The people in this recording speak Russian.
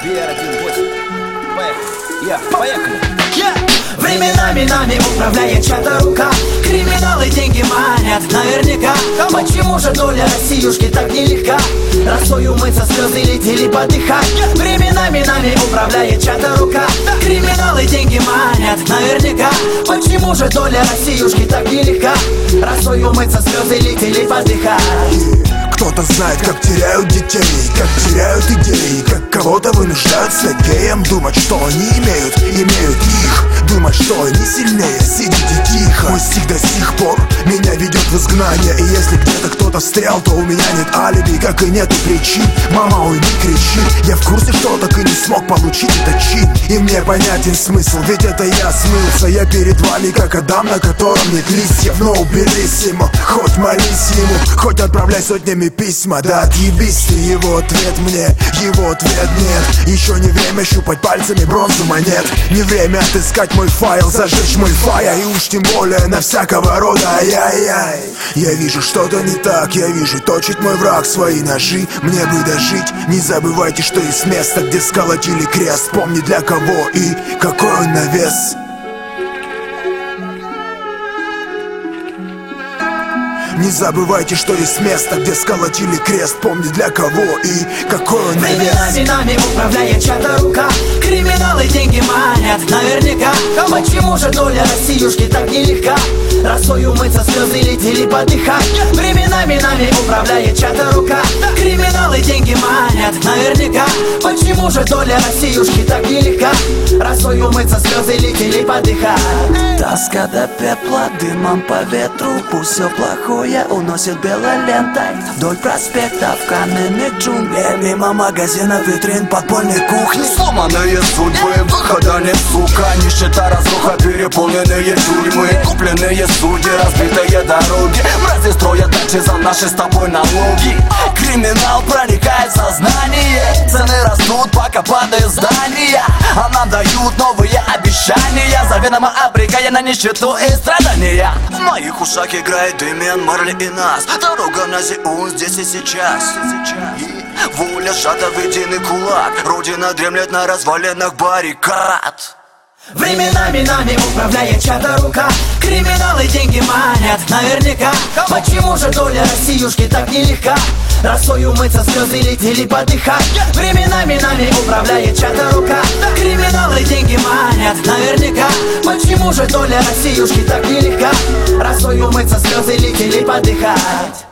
BR-1.8. Поехали. Временами нами управляет чья-то рука. Криминалы деньги манят наверняка. Почему же доля Россиюшки так нелегка? Росой умыться, слезы летели подыхать. Временами нами управляет чья-то рука. Криминалы деньги манят наверняка. Почему же доля Россиюшки так нелегка? Росой умыться, слезы летели подыхать. Кто-то знает, как теряют детей, как теряют идеи, как кого-то вынуждают стать геем. Думать, что они имеют их. Думать, что они сильнее, сидите тихо. Мой стих до сих пор меня ведет в изгнание. И если где-то кто-то встрял, то у меня нет алиби, как и нету причин. Мама, ой, не кричи. Я в курсе, что так и не смог получить этот чин. И мне понятен смысл, ведь это я смылся. Я перед вами, как Адам, на котором нет листьев. Но уберись ему, хоть молись ему, хоть отправляй сотнями письма. Да отъебись ты, его ответ мне, его ответ нет. Еще не время щупать пальцами бронзу монет. Не время отыскать мой файл, зажечь мой файл. И уж тем более на всякого рода ай-яй-яй. Я вижу что-то не так, я вижу точит мой враг свои ножи. Мне бы дожить, не забывайте, что есть место, где сколотили крест. Помни для кого и какой он на вес. Не забывайте, что есть место, где сколотили крест. Помни для кого и какой он на вес. Временами нами управляет чья-то рука. Криминалы деньги манят наверняка. Почему же доля Россиюшки так нелегка? Росой умыться, слезы летели подыхать. Временами нами управляет чья-то рука. Криминалы деньги манят наверняка. Почему же доля Россиюшки так нелегка? Росой умыться, слезы летели подыхать. Тоска до пепла дымом по ветру. Пусть все плохое уносит белой лентой вдоль проспектов каменных джунглей. Мимо магазинов, витрин, подпольной кухни. Сломанные судьбы, выхода нет, сука. Нищета, разруха, переполненные тюрьмы. Купленные судьи, разбитые дороги. Мрази строят дачи за наши с тобой налоги. Криминал проникает в сознание. Цены растут, пока падают здания. А нам дают новые обещания, заведомо обрекая на нищету и страдания. В моих ушах играет Дэмиан Марли и нас. Дорога на Зеун здесь и сейчас. Воля сжата в единый кулак. Родина дремлет на развалинах баррикад. Временами нами управляет чья-то рука. Криминалы деньги манят наверняка. Почему же доля Россиюшки так нелегка? Росой умыться, слезы летели подыхать. Временами нами управляет чья-то рука. Криминалы деньги манят наверняка. Почему же доля Россиюшки так нелегка? Росой умыться, слезы летели подыхать.